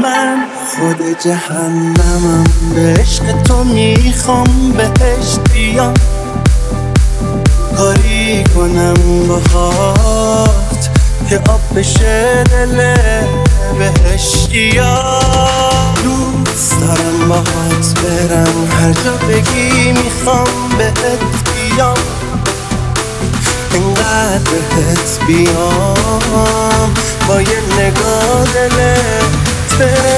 من خود جهنمم، به عشق تو میخوام بهش بیام، کاری کنم باهات که آب بشه دل بهشتیا. دوست دارم باهات برم هر جا بگی میخوام بهت بیام، انقدر بهت بیام با یه نگاه دلت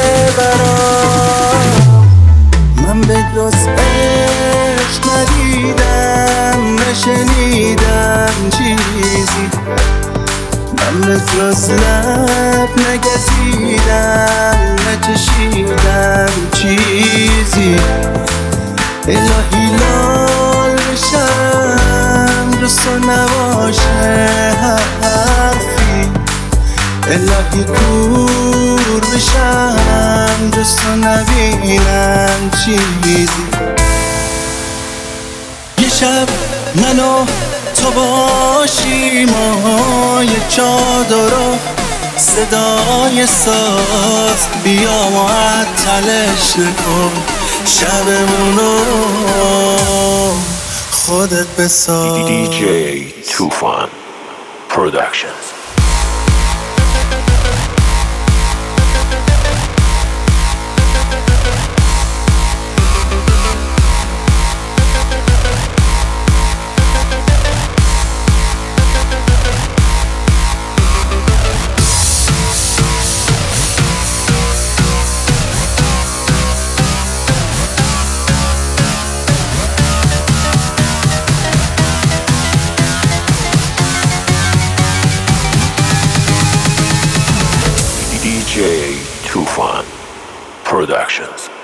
ببرم. من به جز عشق ندیدم نشنیدم چیزی، من به جز لب نگزیدم نچشیدم چیزی. الهی لال بشم جز تو نباشه حرفی، الهی دور بشم جز تو نبینم چیزی. یه شب من و تو باشیم و یه چادر و صدای ساز، بیا معطلش نکن شبمونو خودت بساز. DJ Tufan Productions. DJ Tufan Productions.